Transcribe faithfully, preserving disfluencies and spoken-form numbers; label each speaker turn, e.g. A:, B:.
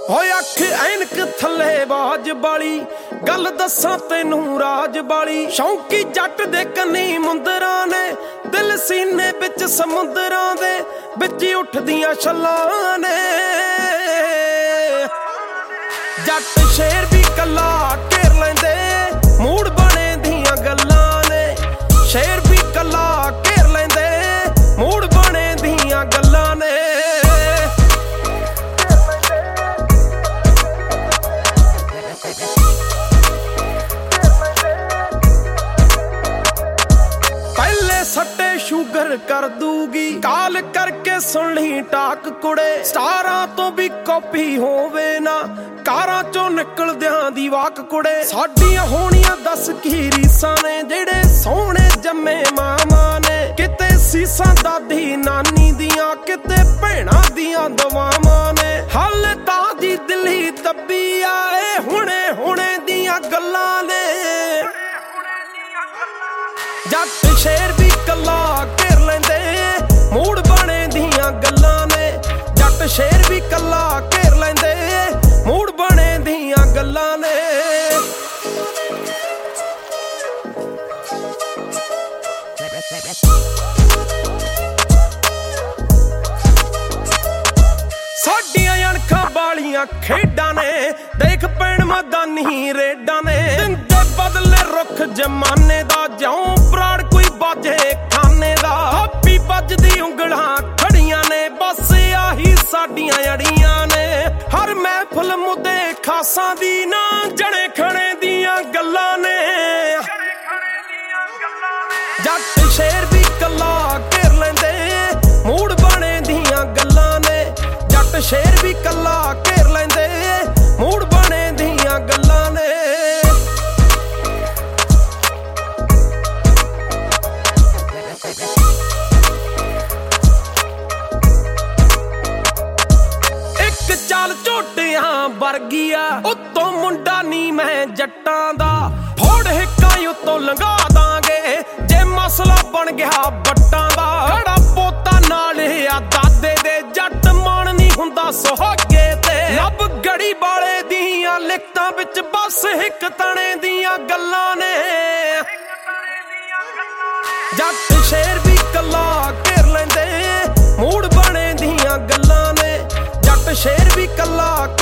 A: ਹੋਏ ਅੱਖ ਐਨਕ ਥੱਲੇ ਬਾਜ ਬਾਲੀ ਗੱਲ ਦੱਸਾਂ ਤੈਨੂੰ ਰਾਜ ਬਾਲੀ ਸ਼ੌਂਕੀ ਜੱਟ ਦੇ ਕੰਨੀ ਮੁੰਦਰਾਂ ਨੇ ਦਿਲ ਸੀਨੇ ਵਿੱਚ ਸਮੁੰਦਰਾਂ ਦੇ ਵਿੱਚ ਉੱਠਦੀਆਂ ਛੱਲਾਂ ਨੇ ਜੱਟ ਸ਼ੇਰ ਵੀ ਕੱਲਾ ਘੇਰ ਲੈਂਦੇ ਮੂਡ ਬਣੇ ਦੀਆਂ ਗੱਲਾਂ ਨੇ ਸ਼ੇਰ ਵੀ ਕੱਲਾ ਘੇਰ ਲੈਂਦੇ ਮੂਡ ਬਣੇ ਦੀਆਂ ਗੱਲਾਂ ਨੇ ਪਹਿਲੇ ਸੱਟੇ ਸ਼ੂਗਰ ਕਰ ਦੂਗੀ ਕਾਲ ਕਰਕੇ ਸੁਣ ਲਈ ਟਾਕ ਕੁੜੇ ਸਟਾਰਾਂ ਤੋਂ ਵੀ ਕਾਪੀ ਹੋਵੇ ਨਾ ਕਾਰਾਂ ਚੋਂ ਨਿਕਲਦਿਆਂ ਦੀ ਵਾਕ ਕੁੜੇ ਸਾਡੀਆਂ ਹੋਣੀਆਂ ਦਸ ਕੀ ਰੀਸਾਂ ਨੇ ਜਿਹੜੇ ਸੋਹਣੇ ਜੰਮੇ ਮਾਵਾਂ ਨੇ ਕਿਤੇ ਸੀਸਾਂ ਦਾਦੀ ਨਾਨੀ ਦੀਆਂ ਕਿਤੇ ਭੈਣਾਂ ਦੀਆਂ ਦਵਾਵਾਂ ਨੇ ਹਾਲੇ ਤਾਂ ਦੀ ਦਿੱਲੀ ਦੱਬੀ ਆਏ ਹੁਣੇ ਹੁਣੇ ਦੀਆਂ ਗੱਲਾਂ ਨੇ ਜੱਟ ਸ਼ੇਰ ਵੀ ਕੱਲਾ ਘੇਰ ਲੈਂਦੇ ਮੂਡ ਬਣੇ ਦੀਆਂ ਗੱਲਾਂ ਨੇ ਜੱਟ ਸ਼ੇਰ ਵੀ ਕੱਲਾ ਘੇਰ ਲੈਂਦੇ ਮੂਡ ਬਣੇ ਦੀਆਂ ਗੱਲਾਂ ਨੇ ਸਾਡੀਆਂ ਅਣਖਾਂ ਵਾਲੀਆਂ ਖੇਡਾਂ ਨੇ ਦੇਖ ਪੈਣ ਮੈਦਾਨੀ ਰੇਡਾਂ ਨੇ ਦਿੰਦੇ ਬਦਲੇ ਰੁੱਖ ਜਮਾਨੇ ਦਾ ਜਿਉਂ ਪ੍ਰਾੜ ਕੋਈ ਬਾਜੇ ਖਾਨੇ ਦਾ ਹਾਪੀ ਵੱਜਦੀ ਉਂਗਲਾਂ ਖੜੀਆਂ ਨੇ ਬਸ ਆਹੀ ਸਾਡੀਆਂ ਅੜੀਆਂ ਨੇ ਹਰ ਮਹਿਫਲ ਮੁੱਦੇ ਖਾਸਾਂ ਦੀ ਨਾ ਜਣੇ ਖਣੇ ਦੀਆਂ ਗੱਲਾਂ ਨੇ ਜੱਟ ਸ਼ੇਰ ਵੀ ਕੱਲਾ ਘੇਰ ਲੈਂਦੇ ਮੂਡ ਬਣੇ ਦੀਆਂ ਗੱਲਾਂ ਨੇ ਜੱਟ ਸ਼ੇਰ ਵੀ ਕੱਲਾ ਘੇਰ ਲੈਂਦੇ ਮੂਡ ਬਣੇ ਦੀਆਂ ਗੱਲਾਂ ਨੇ ਇੱਕ ਚਾਲ ਝੋਟਿਆਂ ਵਰਗੀਆ ਉੱਤੋਂ ਮੁੰਡਾ ਨੀ ਮੈਂ ਜੱਟਾਂ ਦਾ ਫੋੜ ਹਿੱਕਾਂ ਉੱਤੋਂ ਲੰਘਾ ਦਾਂਗੇ ਜੇ ਮਸਲਾ ਬਣ ਗਿਆ ਬੱਟਾਂ ਦਾ ਖੜਾ ਪੋਤਾ ਨਾਲ ਆ ਦਾਦੇ ਦੇ ਜੱਟ ਮਾਣ ਨੀ ਹੁੰਦਾ ਸੁਹਾਗੇ ਤੇ ਲੱਭ ਗੜੀ ਵਾਲੇ ਦੀਆਂ ਲਿਖਤਾਂ ਵਿੱਚ ਬਸ ਹਿੱਕ ਤਣੇ ਦੀਆਂ ਗੱਲਾਂ ਨੇ ਜੱਟ ਸ਼ੇਰ ਵੀ ਕੱਲਾ ਘੇਰ ਲੈਂਦੇ ਮੂਡ ਬਣੇ ਦੀਆਂ ਗੱਲਾਂ ਨੇ ਜੱਟ ਸ਼ੇਰ ਵੀ ਕੱਲਾ